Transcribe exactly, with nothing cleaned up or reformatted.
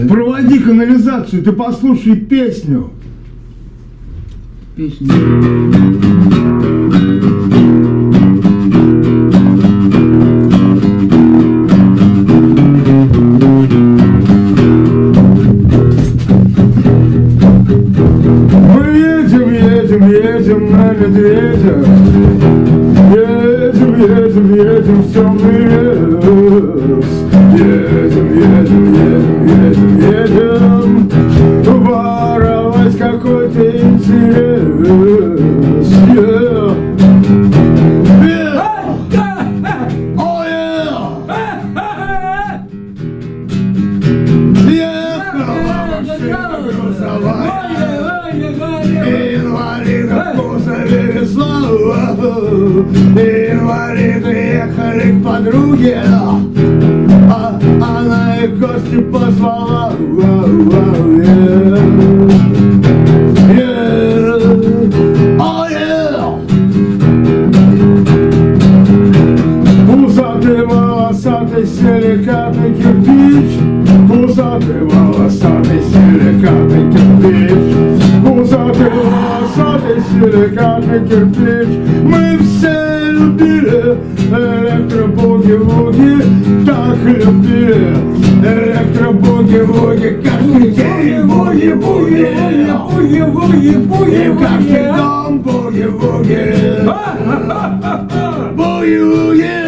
Проводи канализацию, ты послушай песню. Песню. Едем на медведя, едем, едем, едем в темный лес. Едем, едем, едем, едем, едем, воровать какой-то интерес. Yeah. Yeah. Oh yeah. Ехала машина грузовая, инвалидов кузове везла, инвалиды ехали к подруге, а она их в гости позвала. Yeah. Yeah. Oh yeah. Пузатый, волосатый, силикатный кирпич, пузатый, волосатый, силикатный кирпич, пузатый, волосатый, силикатный кирпич. Мы все любили электробуги-вуги, так любили электробуги-вуги. Каждый день буги-буги, буги-буги-буги, и в каждый дом буги-буги, буги-буги.